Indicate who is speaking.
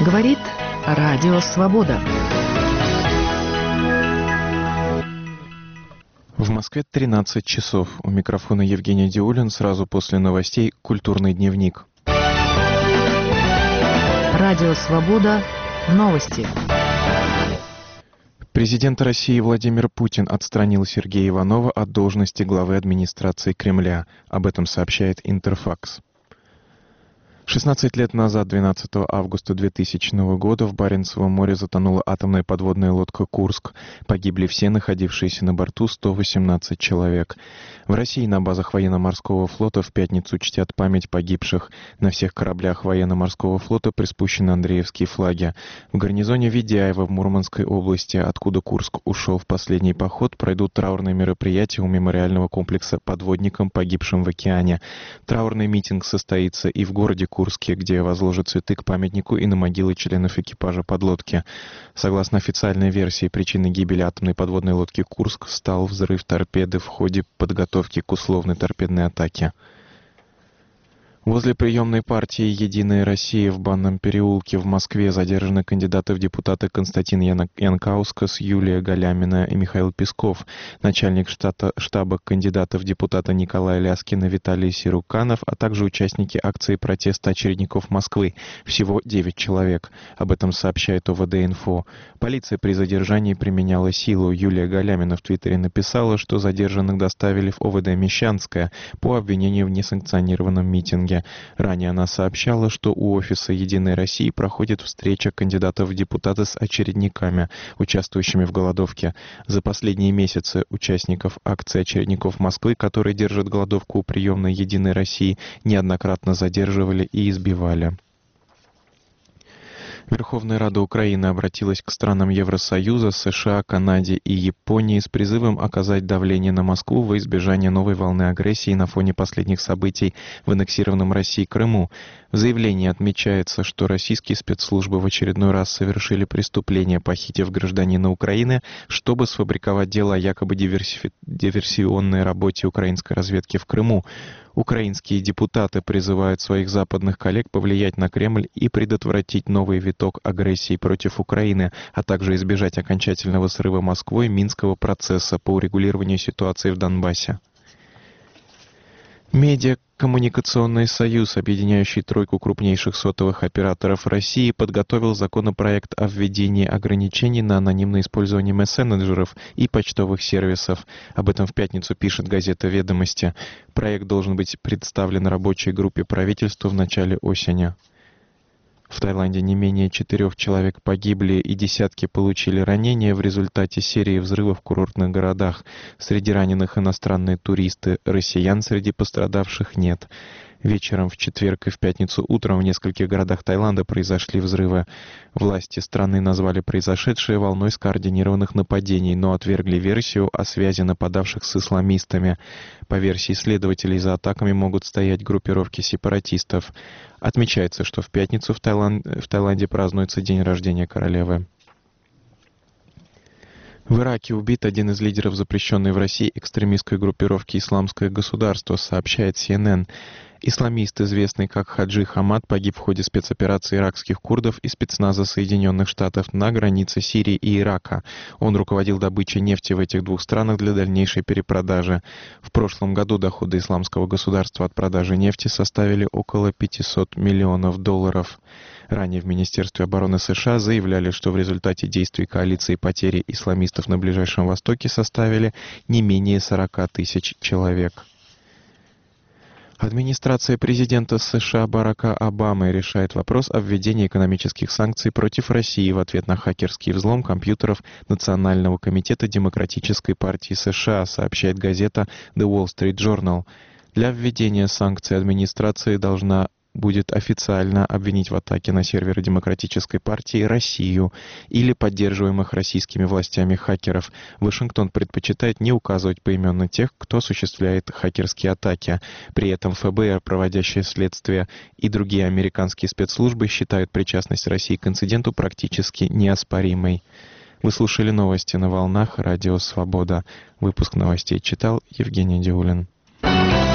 Speaker 1: Говорит Радио Свобода.
Speaker 2: В Москве 13 часов. У микрофона Евгений Диулин. Сразу после новостей «Культурный дневник».
Speaker 1: Радио Свобода. Новости.
Speaker 2: Президент России Владимир Путин отстранил Сергея Иванова от должности главы администрации Кремля. Об этом сообщает Интерфакс. 16 лет назад, 12 августа 2000 года, в Баренцевом море затонула атомная подводная лодка «Курск». Погибли все находившиеся на борту 118 человек. В России на базах военно-морского флота в пятницу чтят память погибших. На всех кораблях военно-морского флота приспущены андреевские флаги. В гарнизоне Ведяева в Мурманской области, откуда Курск ушел в последний поход, пройдут траурные мероприятия у мемориального комплекса подводникам, погибшим в океане. Траурный митинг состоится и в городе Курске, где возложат цветы к памятнику и на могилы членов экипажа подлодки. Согласно официальной версии, причиной гибели атомной подводной лодки «Курск» стал взрыв торпеды в ходе подготовки к условной торпедной атаке. Возле приемной партии «Единая Россия» в Банном переулке в Москве задержаны кандидаты в депутаты Константин Янкаускас, Юлия Галямина и Михаил Песков, начальник штаба кандидатов в депутаты Николай Ляскин и Виталий Сируканов, а также участники акции протеста очередников Москвы. Всего 9 человек. Об этом сообщает ОВД-Инфо. Полиция при задержании применяла силу. Юлия Галямина в Твиттере написала, что задержанных доставили в ОВД Мещанское по обвинению в несанкционированном митинге. Ранее она сообщала, что у офиса «Единой России» проходит встреча кандидатов в депутаты с очередниками, участвующими в голодовке. За последние месяцы участников акции очередников Москвы, которые держат голодовку у приемной «Единой России», неоднократно задерживали и избивали. Верховная Рада Украины обратилась к странам Евросоюза, США, Канаде и Японии с призывом оказать давление на Москву во избежание новой волны агрессии на фоне последних событий в аннексированном Россией Крыму. В заявлении отмечается, что российские спецслужбы в очередной раз совершили преступление, похитив гражданина Украины, чтобы сфабриковать дело о якобы диверсионной работе украинской разведки в Крыму. Украинские депутаты призывают своих западных коллег повлиять на Кремль и предотвратить новый виток агрессии против Украины, а также избежать окончательного срыва Москвой Минского процесса по урегулированию ситуации в Донбассе. Медиакоммуникационный союз, объединяющий тройку крупнейших сотовых операторов России, подготовил законопроект о введении ограничений на анонимное использование мессенджеров и почтовых сервисов. Об этом в пятницу пишет газета «Ведомости». Проект должен быть представлен рабочей группе правительства в начале осени. В Таиланде не менее 4 человек погибли и десятки получили ранения в результате серии взрывов в курортных городах. Среди раненых иностранные туристы, россиян среди пострадавших нет. Вечером в четверг и в пятницу утром в нескольких городах Таиланда произошли взрывы. Власти страны назвали произошедшее волной скоординированных нападений, но отвергли версию о связи нападавших с исламистами. По версии следователей, за атаками могут стоять группировки сепаратистов. Отмечается, что в пятницу в Таиланде празднуется день рождения королевы. В Ираке убит один из лидеров запрещенной в России экстремистской группировки «Исламское государство», сообщает CNN. Исламист, известный как Хаджи Хамад, погиб в ходе спецоперации иракских курдов и спецназа Соединенных Штатов на границе Сирии и Ирака. Он руководил добычей нефти в этих двух странах для дальнейшей перепродажи. В прошлом году доходы Исламского государства от продажи нефти составили около $500 миллионов. Ранее в Министерстве обороны США заявляли, что в результате действий коалиции потери исламистов на Ближайшем Востоке составили не менее 40 тысяч человек. Администрация президента США Барака Обамы решает вопрос о введении экономических санкций против России в ответ на хакерский взлом компьютеров Национального комитета Демократической партии США, сообщает газета The Wall Street Journal. Для введения санкций администрация должна будет официально обвинить в атаке на серверы Демократической партии Россию или поддерживаемых российскими властями хакеров. Вашингтон предпочитает не указывать поименно тех, кто осуществляет хакерские атаки. При этом ФБР, проводящее следствие, и другие американские спецслужбы считают причастность России к инциденту практически неоспоримой. Вы слушали новости на волнах Радио Свобода. Выпуск новостей читал Евгений Диулин.